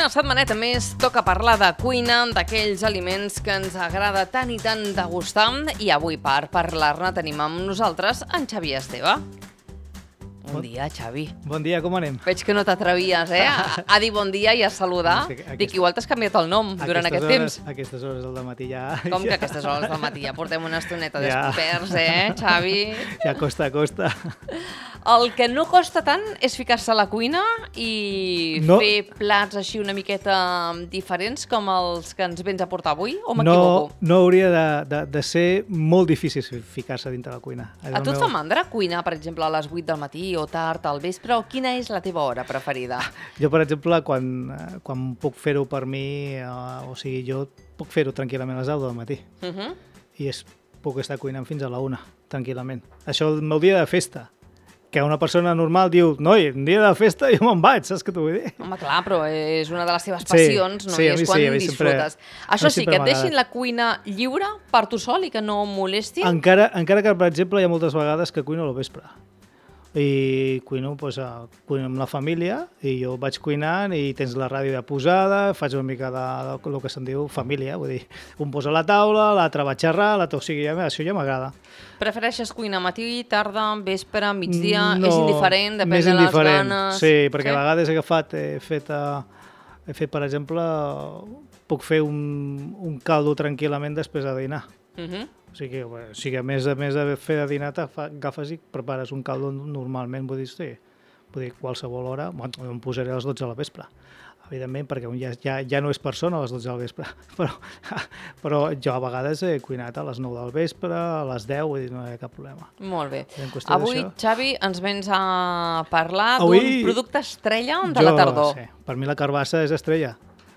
Una setmaneta més toca parlar de cuina, d'aquells aliments que ens agrada tant i tant degustar, i avui per parlar-ne tenim amb nosaltres en Xavi Esteve. Bon dia, Xavi. Bon dia, com anem? Veig que no t'atrevies, a dir bon dia i a saludar. Dic, igual t'has canviat el nom durant aquest temps. A aquestes hores del matí ja... Com que a aquestes hores del matí? Ja portem una estoneta descoberts, Xavi? Ja costa. El que no costa tant és ficar-se a la cuina i fer plats així una miqueta diferents com els que ens vens a portar avui, o m'equivoco? No hauria de ser molt difícil ficar-se dintre la cuina. A tu et fa mandra cuinar, per exemple, a les 8 del matí o tard, al vespre, o quina és la teva hora preferida? Jo, per exemple, quan puc fer-ho per mi, o sigui, jo puc fer-ho tranquil·lament a les 10 del matí. I puc estar cuinant fins a la 1, tranquil·lament. Això el meu dia de festa. Que una persona normal diu, noi, un dia de festa jo me'n vaig, saps què t'ho vull dir? Home, clar, però és una de les teves passions, no? I és quan disfrutes. Això sí, que et deixin la cuina lliure per tu sol i que no molestin? Encara que, per exemple, hi ha moltes vegades que cuino al vespre. I cuino amb la família, i jo vaig cuinant i tens la ràdio ja posada, faig una mica del que se'n diu família, vull dir, un posa a la taula, l'altre va xerrar, o sigui, això ja m'agrada. Prefereixes cuinar matí, tarda, vespre, migdia? No, és indiferent, depèn de les ganes? Sí, perquè a vegades he fet, per exemple, puc fer un caldo tranquil·lament després de dinar. O sigui, a més de fer de dinar, agafes i prepares un caldo normalment, vull dir, qualsevol hora, em posaré a les 12 de la vespre, evidentment, perquè ja no és persona a les 12 del vespre, però jo a vegades he cuinat a les 9 del vespre, a les 10, vull dir, no hi ha cap problema. Molt bé. Avui, Xavi, ens vens a parlar d'un producte estrella de la tardor. Sí, per mi la carbassa és estrella,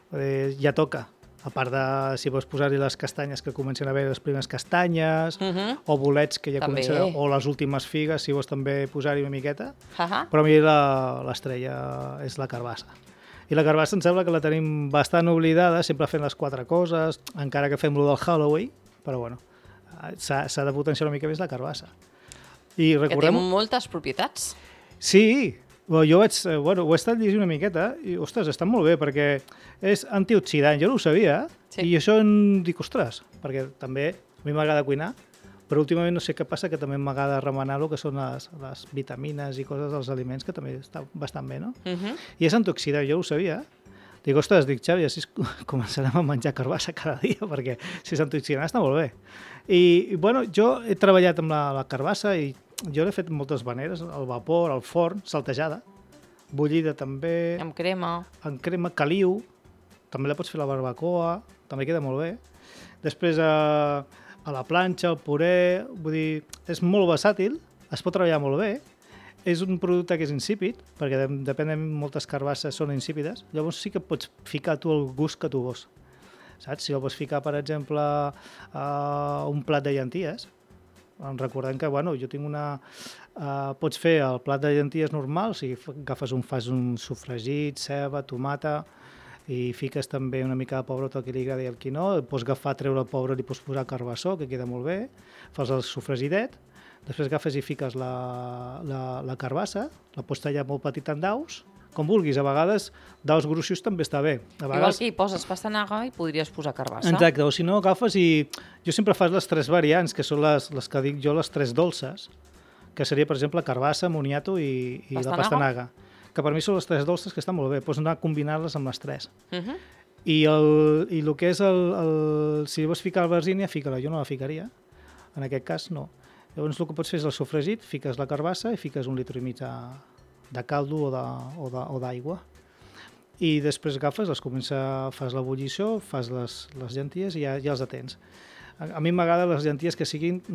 ja toca. A part de, si vols posar-hi les castanyes, que comencen a haver les primeres castanyes, o bolets que ja comencen, o les últimes figues, si vols també posar-hi una miqueta. Però a mi l'estrella és la carbassa. I la carbassa em sembla que la tenim bastant oblidada, sempre fent les 4 coses, encara que fem-lo del Halloween, però bueno, s'ha de potenciar una mica més la carbassa. Que té moltes propietats. Sí, jo ho he estat llegint una miqueta i, ostres, està molt bé, perquè és antioxidant. Jo no ho sabia, i això em dic, ostres, perquè també a mi m'agrada cuinar, però últimament no sé què passa, que també m'agrada remenar el que són les vitamines i coses dels aliments, que també està bastant bé, no? I és antioxidant, jo ho sabia. Dic, ostres, Xavi, així començarem a menjar carbassa cada dia, perquè si és antioxidant està molt bé. I, bueno, jo he treballat amb la carbassa i jo l'he fet moltes maneres, al vapor, al forn, saltejada, bullida també... Amb crema. Amb crema, caliu, també la pots fer a la barbacoa, també queda molt bé. Després a la planxa, al puré, vull dir, és molt versàtil, es pot treballar molt bé, és un producte que és insípid, perquè depèn de moltes carbasses són insípides, llavors sí que pots ficar tu el gust que tu vols. Saps? Si el vols ficar, per exemple, un plat de llenties, recordem que, bueno, jo tinc pots fer el plat de llenties normal, o sigui, fas un sofregit, ceba, tomata, i fiques també una mica de pebrot al que li agradi el quinoa, pots treure el pebrot i pots posar carbassó, que queda molt bé, fas el sofregidet, després agafes i fiques la carbassa, la pots tallar molt petit en daus, com vulguis, a vegades daus gruixos també està bé. Igual que hi poses pastanaga i podries posar carbassa. Exacte, o si no agafes i... Jo sempre fas les 3 variants, que són les que dic jo, les 3 dolces, que seria, per exemple, carbassa, moniato i la pastanaga, que per mi són les 3 dolces que estan molt bé, pots anar a combinar-les amb les 3. I el que és si vols ficar albergínia, fica-la, jo no la ficaria, en aquest cas no. Llavors el que pots fer és el sofregit, fiques la carbassa i fiques 1,5 litres de caldo o d'aigua. I després agafes, fas l'ebullició, fas les llenties i ja els tens. A mi m'agrada les llenties que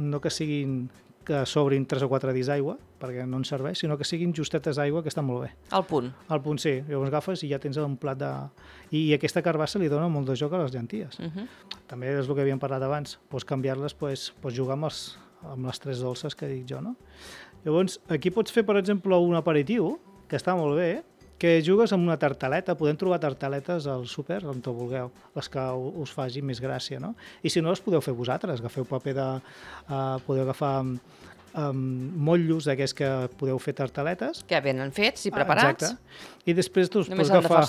sobrin 3 o 4 dits d'aigua, perquè no ens serveix, sinó que siguin justetes d'aigua, que estan molt bé. Al punt. Al punt, sí. Llavors agafes i ja tens un plat de... I aquesta carbassa li dona molt de joc a les llenties. També és el que havíem parlat abans. Pots canviar-les, pots jugar amb les 3 dolces que dic jo, no? Llavors, aquí pots fer, per exemple, un aperitiu, que està molt bé, que jugues amb una tartaleta. Podem trobar tartaletes al súper, on te vulgueu, les que us faci més gràcia, no? I si no, les podeu fer vosaltres. Agafeu paper podeu agafar motllos d'aquests que podeu fer tartaletes. Que venen fets i preparats. Exacte. I després tu només han de farcir.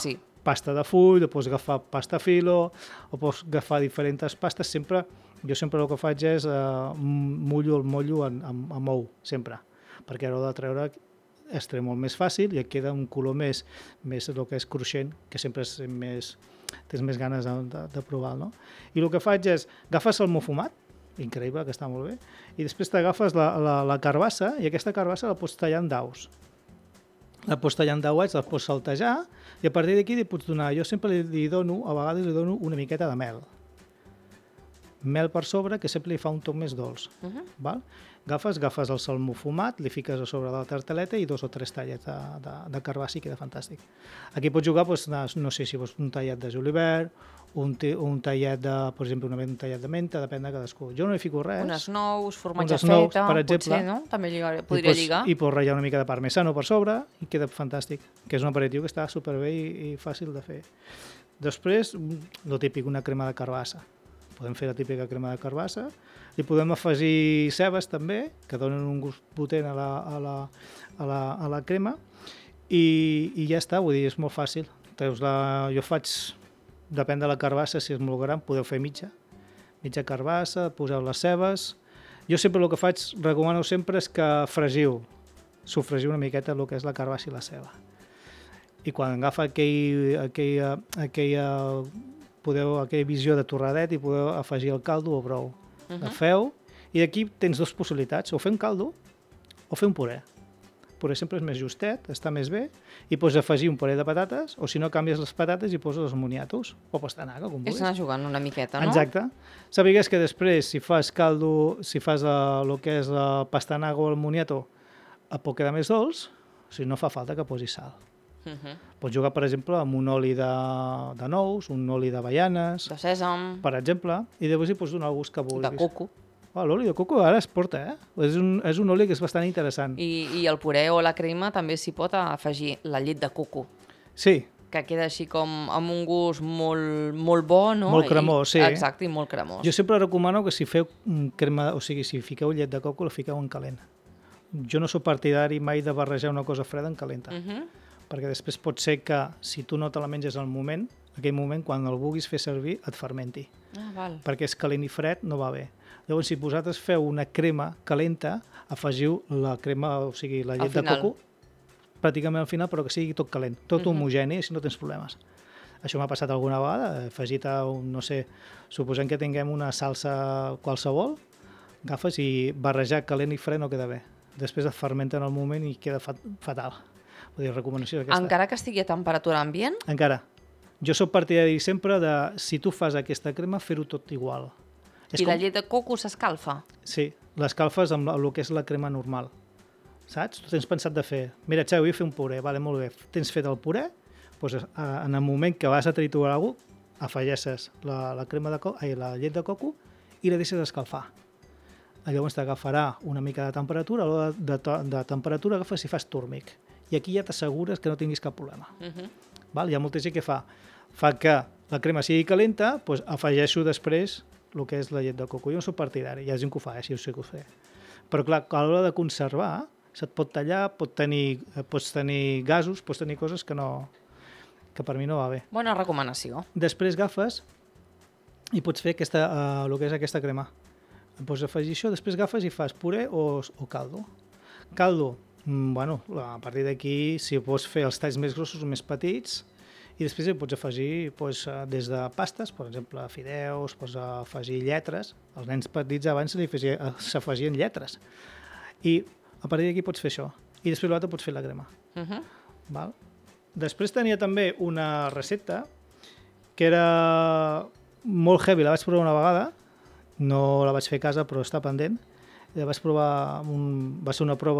pasta de full, o pots agafar pasta filo, o pots agafar diferents pastes. Jo sempre el que faig és mullo el mollo amb ou, sempre, perquè a l'hora de treure es treu molt més fàcil i et queda un color més el que és cruixent, que sempre és tens més ganes de provar, no? I el que faig és, agafes el fumat, increïble, que està molt bé, i després t'agafes la carbassa, i aquesta carbassa la pots tallar en daus. La pots tallar en dauets, la pots saltejar, i a partir d'aquí li pots donar, jo sempre li dono, a vegades li dono una miqueta de mel. Mel per sobre, que sempre li fa un toc més dolç. Val? Agafes el salmó fumat, li fiques a sobre de la tartaleta i 2 o 3 tallets de carbassa i queda fantàstic. Aquí pots jugar, no sé si vols un tallet de julivert, un tallet de, per exemple, un tallet de menta, depèn de cadascú. Jo no hi fico res. Unes nous, formatge feta, per exemple, potser, no? També podria lligar. I pots ratllar una mica de parmesano per sobre i queda fantàstic, que és un aperitiu que està superbé i fàcil de fer. Després, lo típic, una crema de carbassa. Podem fer la típica crema de carbassa. Li podem afegir cebes també, que donen un gust potent a la crema. I ja està, vull dir, és molt fàcil. Jo faig, depèn de la carbassa, si és molt gran, podeu fer mitja carbassa, poseu les cebes. Jo sempre el que faig, recomano sempre, és que sofregiu una miqueta el que és la carbassa i la ceba. I quan agafa aquella visió de torradet i podeu afegir el caldo o brou. Agafeu, i d'aquí tens 2 possibilitats, o fer un caldo o fer un puré. El puré sempre és més justet, està més bé, i pots afegir un puré de patates, o si no canvies les patates i poses els moniatos, o pastanaga, com vulguis. És anar jugant una miqueta, no? Exacte. Sàpigues que després, si fas caldo, si fas el que és la pastanaga o el moniato, pot quedar més dolç, o sigui, no fa falta que posis sal. Pots jugar, per exemple, amb un oli de nous, un oli d'avellanes, de sèsam, per exemple, i després hi pots donar el gust que vulguis. de coco. L'oli de coco ara es porta, És un oli que és bastant interessant. I el puré o la crema també s'hi pot afegir la llet de coco. Sí. Que queda així com amb un gust molt bo, no? Molt cremós, sí. Exacte, i molt cremós. Jo sempre recomano que si feu crema, o sigui, si fiqueu llet de coco, la fiqueu en calent. Jo no soc partidari mai de barrejar una cosa freda en calenta. Perquè després pot ser que, si tu no te la menges al moment, aquell moment, quan el vulguis fer servir, et fermenti. Val. Perquè és calent i fred, no va bé. Llavors, si vosaltres feu una crema calenta, afegiu la crema, o sigui, la llet de coco, pràcticament al final, però que sigui tot calent, tot homogeni, si no tens problemes. Això m'ha passat alguna vegada, he afegit no sé, suposem que tinguem una salsa qualsevol, agafes i barrejar calent i fred no queda bé. Després et fermenta en el moment i queda fatal. Vull dir, recomanació aquesta. Encara que estigui a temperatura ambient? Encara. Jo soc partidari sempre de, si tu fas aquesta crema, fer-ho tot igual. I la llet de coco s'escalfa? Sí, l'escalfes amb el que és la crema normal. Saps? Tu tens pensat de fer, mira, Xavi, vull fer un puré, vale, molt bé. Tens fet el puré, doncs en el moment que vas a triturar alguna cosa, afegeixes la llet de coco i la deixes escalfar. Llavors t'agafarà una mica de temperatura, a l'hora de temperatura agafes i fas túrmic. I aquí ja t'assegures que no tinguis cap problema. Val? Hi ha molta gent que fa que la crema sigui calenta, doncs afegeixo després el que és la llet de coco. Jo no soc partidari, hi ha gent que ho fa, si ho sé que ho fer. Però clar, a l'hora de conservar, se't pot tallar, pots tenir gasos, pots tenir coses que per mi no va bé. Bona recomanació. Després agafes i pots fer el que és aquesta crema. Pots afegir això, després agafes i fas puré o caldo. Caldo, bueno, a partir d'aquí, si pots fer els talls més grossos o més petits, i després hi pots afegir des de pastes, per exemple, fideus, pots afegir lletres. Els nens petits abans s'afegien lletres. I a partir d'aquí pots fer això. I després l'altre pots fer la crema. Val? Després tenia també una recepta que era molt heavy, la vaig provar una vegada, no la vaig fer a casa però està pendent. La vaig provar, va ser una prova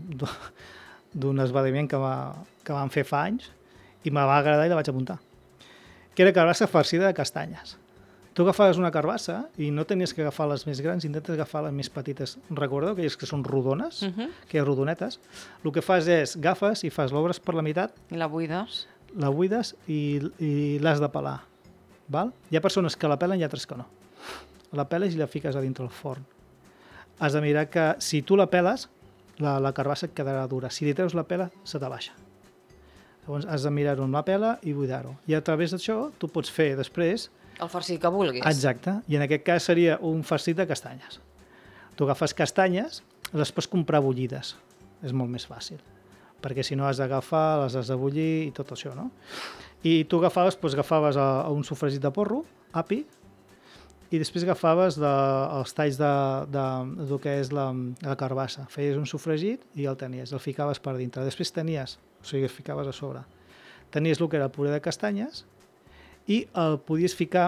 d'un esdeveniment que vam fer fa anys i me va agradar i la vaig apuntar. Que era carbassa farcida de castanyes. Tu agafaves una carbassa i no tenies que agafar les més grans, intentes agafar les més petites. Recordeu aquelles que són rodones, aquelles rodonetes? El que fas és, agafes i fas l'obres per la meitat. I la buides? La buides i l'has de pelar. Val? Hi ha persones que la pelen i altres que no. La peles i la fiques a dintre el forn. Has de mirar que si tu la peles, la carbassa et quedarà dura. Si li treus la pela, se t'abaixa. Llavors has de mirar-ho amb la pela i buidar-ho. I a través d'això tu pots fer després... El farcit que vulguis. Exacte. I en aquest cas seria un farcit de castanyes. Tu agafes castanyes, les pots comprar bullides. És molt més fàcil. Perquè si no has d'agafar, les has de bullir i tot això, no? I tu agafaves un sofregit de porro, api, i després agafaves els talls del que és la carbassa. Feies un sofregit i el tenies, el ficaves per dintre. Després tenies, o sigui, el ficaves a sobre. Tenies el que era el puré de castanyes i el podies ficar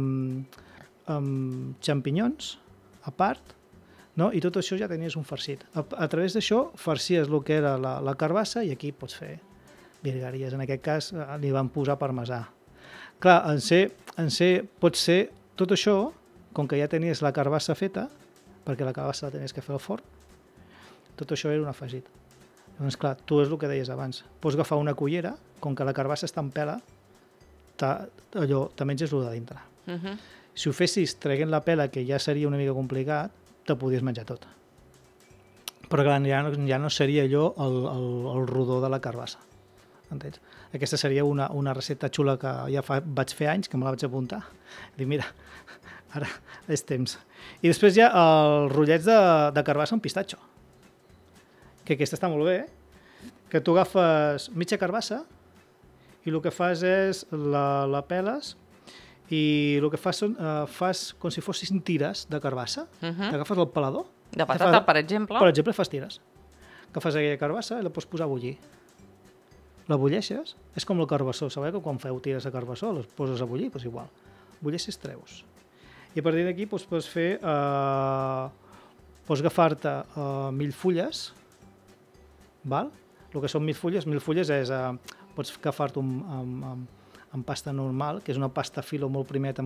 amb xampinyons a part, no? I tot això ja tenies un farcit. A través d'això farcies el que era la carbassa i aquí pots fer virgueries. En aquest cas li van posar parmesà. Clar, pot ser tot això, com que ja tenies la carbassa feta, perquè la carbassa la tenies que fer al forn, tot això era un afegit. Llavors, clar, tu és el que deies abans. Pots agafar una cullera, com que la carbassa està en pela, allò, te menges el de dintre. Si ho fessis traient la pela, que ja seria una mica complicat, te podies menjar tot. Però clar, ja no seria allò el rodó de la carbassa. Entens? Aquesta seria una recepta xula que ja vaig fer anys, que me la vaig apuntar. Dic, mira, ara és temps. I després hi ha els rotllets de carbassa amb pistatxo, que aquesta està molt bé, que tu agafes mitja carbassa i el que fas és la peles i el que fas com si fossin tires de carbassa. T'agafes el pelador. De patata, per exemple. Per exemple, fas tires. Agafes aquella carbassa i la pots posar a bullir. La bulleixes, és com el carbassó. Sabeu que quan feu tires de carbassó les poses a bullir? Doncs igual. Bulleixes, treus. I a partir d'aquí pots fer... pots agafar-te millfulles, val? El que són millfulles és... pots agafar-te amb pasta normal, que és una pasta filo molt primeta,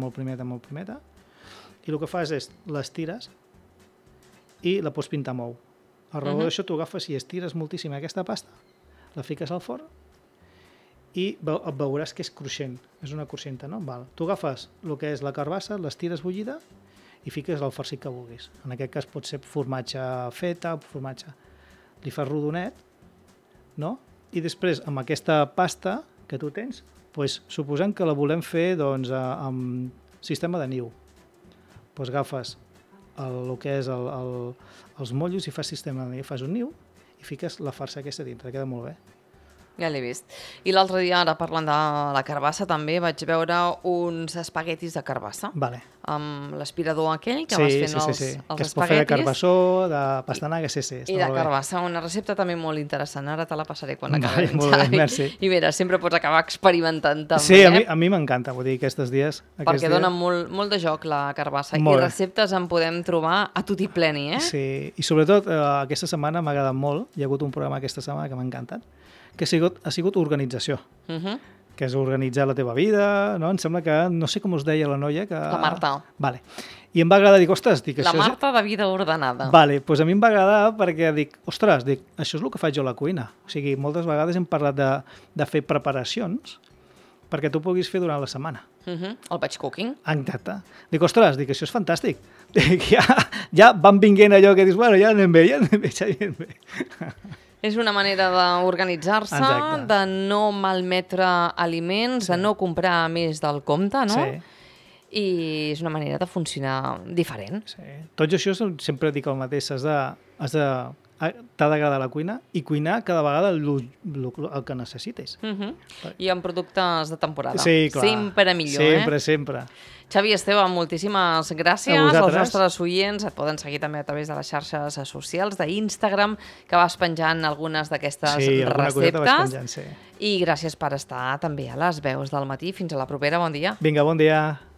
i el que fas és les tires i la pots pintar amb ou. A raó d'això tu agafes i estires moltíssim aquesta pasta, la fiques al forn i veuràs que és cruixent, és una cruixenta, no? Val. Tu agafes el que és la carbassa, les tires bullida i fiques el farcit que vulguis. En aquest cas pot ser formatge feta, formatge... Li fas rodonet, no? I després, amb aquesta pasta que tu tens, doncs, suposant que la volem fer amb sistema de niu. Doncs agafes el que és els mollos i fas sistema de niu, fas un niu i fiques la farsa aquesta dintre, queda molt bé. Ja l'he vist. I l'altre dia, ara parlant de la carbassa, també vaig veure uns espaguetis de carbassa. Vale. Amb l'aspirador aquell que vas fent els espaguetis. Que es pot fer de carbassó, de pastanaga, sí. I de carbassa, una recepta també molt interessant. Ara te la passaré quan acabem, molt bé, merci. I mira, sempre pots acabar experimentant també. Sí, a mi m'encanta, vull dir, aquests dies. Perquè dona molt de joc la carbassa. I receptes en podem trobar a tot i pleni, eh? Sí, i sobretot aquesta setmana m'ha agradat molt. Hi ha hagut un programa aquesta setmana que m'ha encantat, que ha sigut organització, que és organitzar la teva vida, no? Em sembla que, no sé com us deia la noia, que... La Marta. Vale. I em va agradar, dic, ostres... La Marta de vida ordenada. Vale, doncs a mi em va agradar perquè dic, ostres, això és el que faig jo a la cuina. O sigui, moltes vegades hem parlat de fer preparacions perquè tu puguis fer durant la setmana. El batch cooking. Exacte. Dic, ostres, això és fantàstic. Dic, ja van vinguent allò que dius, bueno, ja anem bé. És una manera d'organitzar-se, de no malmetre aliments, de no comprar més del compte, no? Sí. I és una manera de funcionar diferent. Sí. Tot això sempre dic el mateix, t'ha d'agradar la cuina i cuinar cada vegada el que necessites. I amb productes de temporada. Sí, clar. Sempre millor, Sempre. Xavi Esteve, moltíssimes gràcies. Els nostres oients et poden seguir també a través de les xarxes socials, d'Instagram, que vas penjant algunes d'aquestes receptes. Penjant, sí. I gràcies per estar també a les veus del matí. Fins a la propera, bon dia. Vinga, bon dia.